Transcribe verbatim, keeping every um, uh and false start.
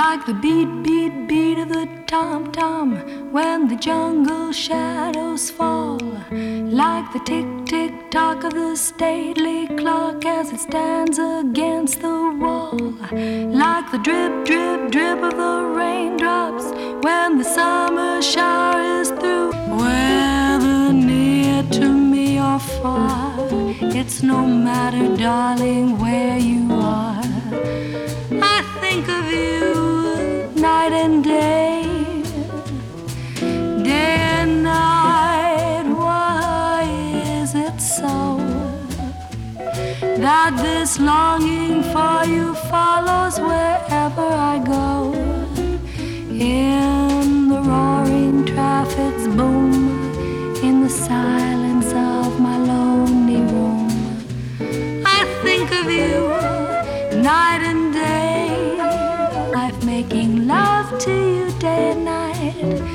like the beat, beat, beat of the tom-tom when the jungle shadows fall, like the tick, tick, tock of the stately clock as it stands against the wall, like the drip, drip, drip of the raindrops when the summer shower is through. Whether near to me or far, it's no matter, darling, where you are. I think of you night and day, day and night. Why is it so that this longing for you follows wherever I go? In the roaring traffic's boom, in the silence of my lonely room, I think of you night and day. Life making love to you day and night.